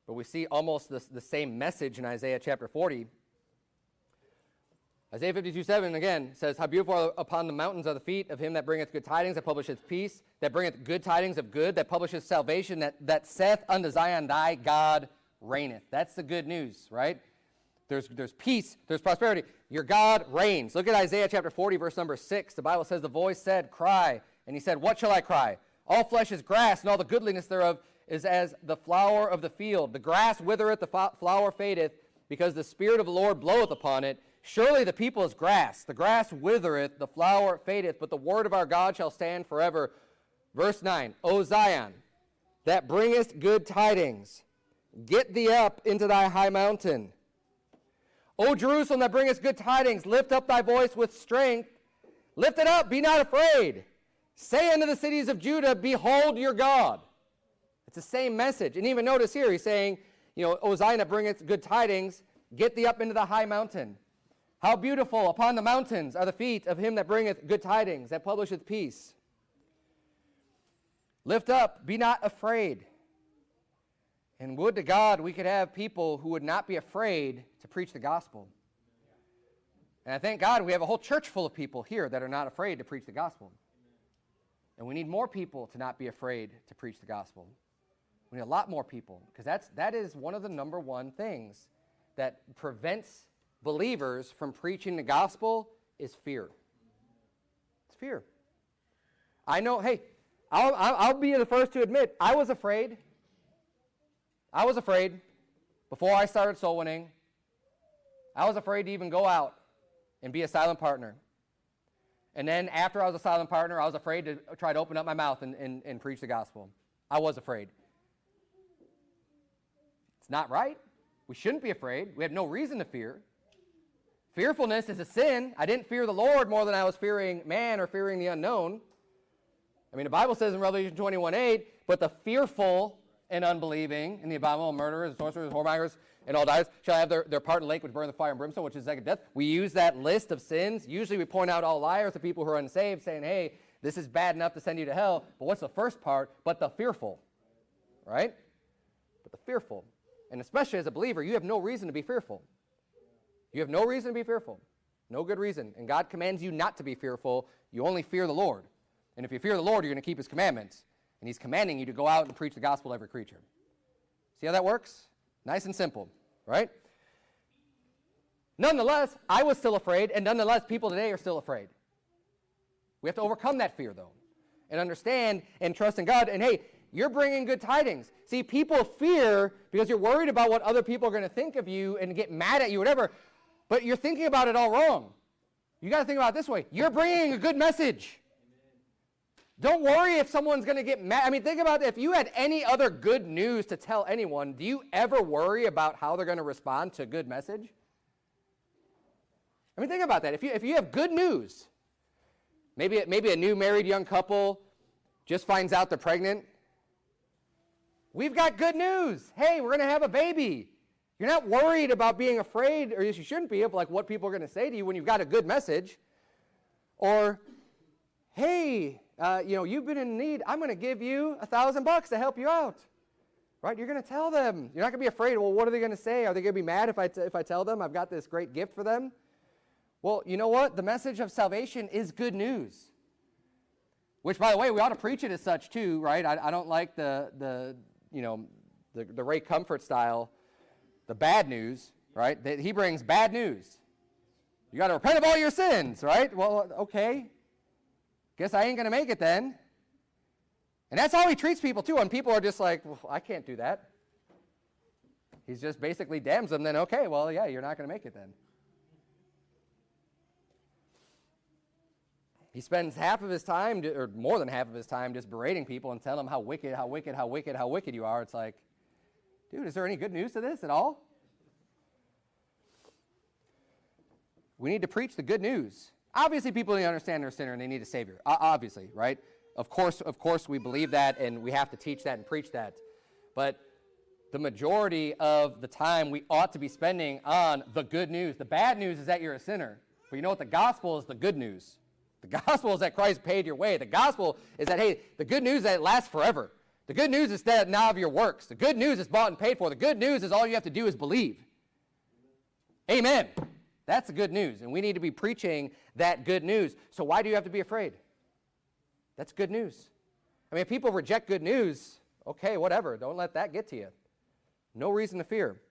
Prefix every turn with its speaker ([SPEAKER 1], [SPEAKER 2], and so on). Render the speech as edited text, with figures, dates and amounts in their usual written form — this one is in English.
[SPEAKER 1] But we see almost the same message in Isaiah chapter 40. Isaiah 52:7 again says, how beautiful upon the mountains are the feet of him that bringeth good tidings, that publisheth peace, that bringeth good tidings of good, that publisheth salvation, that saith unto Zion, thy God reigneth. That's the good news, right? There's peace, there's prosperity. Your God reigns. Look at Isaiah chapter 40, verse number 6. The Bible says, the voice said, cry. And he said, what shall I cry? All flesh is grass, and all the goodliness thereof is as the flower of the field. The grass withereth, the flower fadeth, because the Spirit of the Lord bloweth upon it. Surely the people is grass. The grass withereth, the flower fadeth, but the word of our God shall stand forever. Verse 9, O Zion, that bringest good tidings, get thee up into thy high mountain. O Jerusalem, that bringest good tidings, lift up thy voice with strength. Lift it up, be not afraid. Say unto the cities of Judah, behold your God. It's the same message. And even notice here, he's saying, O Zion, that bringeth good tidings, get thee up into the high mountain. How beautiful upon the mountains are the feet of him that bringeth good tidings, that publisheth peace. Lift up, be not afraid. And would to God we could have people who would not be afraid to preach the gospel. And I thank God we have a whole church full of people here that are not afraid to preach the gospel. And we need more people to not be afraid to preach the gospel. We need a lot more people, because that is one of the number one things that prevents believers from preaching the gospel is fear. It's fear. I know, hey, I'll be the first to admit, I was afraid. I was afraid before I started soul winning. I was afraid to even go out and be a silent partner. And then after I was a silent partner, I was afraid to try to open up my mouth and preach the gospel. I was afraid. It's not right. We shouldn't be afraid. We have no reason to fear. Fearfulness is a sin. I didn't fear the Lord more than I was fearing man or fearing the unknown. I mean, the Bible says in Revelation 21:8, but the fearful and unbelieving, and the abominable murderers, sorcerers, whoremongers, and all dies shall have their part in the lake which burns the fire and brimstone, which is second death. We use that list of sins. Usually we point out all liars, the people who are unsaved, saying, hey, this is bad enough to send you to hell. But what's the first part? But the fearful, right? But the fearful. And especially as a believer, you have no reason to be fearful. You have no reason to be fearful. No good reason. And God commands you not to be fearful. You only fear the Lord. And if you fear the Lord, you're going to keep his commandments. And he's commanding you to go out and preach the gospel to every creature. See how that works? Nice and simple, right? Nonetheless, I was still afraid, and nonetheless, people today are still afraid. We have to overcome that fear, though, and understand and trust in God. And hey, you're bringing good tidings. See, people fear because you're worried about what other people are going to think of you and get mad at you, whatever. But you're thinking about it all wrong. You got to think about it this way. You're bringing a good message. Don't worry if someone's going to get mad. I mean, think about it. If you had any other good news to tell anyone, do you ever worry about how they're going to respond to a good message? I mean, think about that. If you have good news, maybe a new married young couple just finds out they're pregnant. We've got good news. Hey, we're going to have a baby. You're not worried about being afraid, or you shouldn't be, of like what people are going to say to you when you've got a good message. Or, hey, you've been in need. I'm going to give you $1,000 to help you out. Right? You're going to tell them. You're not going to be afraid. Well, what are they going to say? Are they going to be mad if I tell them I've got this great gift for them? Well, you know what? The message of salvation is good news. Which, by the way, we ought to preach it as such too, right? I don't like the Ray Comfort style, the bad news, right? That he brings bad news. You got to repent of all your sins, right? Well, okay. Guess I ain't going to make it then. And that's how he treats people too. And people are just like, well, I can't do that. He's just basically damns them. Then, okay, well, yeah, you're not going to make it then. He spends half of his time, or more than half of his time, just berating people and telling them how wicked, how wicked, how wicked, how wicked you are. It's like, dude, is there any good news to this at all? We need to preach the good news. Obviously, people need to understand they're a sinner and they need a Savior. Obviously, right? Of course, we believe that, and we have to teach that and preach that. But the majority of the time, we ought to be spending on the good news. The bad news is that you're a sinner. But you know what? The gospel is the good news. The gospel is that Christ paid your way. The gospel is that, hey, the good news is that it lasts forever. The good news is that now of your works. The good news is bought and paid for. The good news is all you have to do is believe. Amen. That's the good news, and we need to be preaching that good news. So why do you have to be afraid? That's good news. I mean, if people reject good news, okay, whatever. Don't let that get to you. No reason to fear.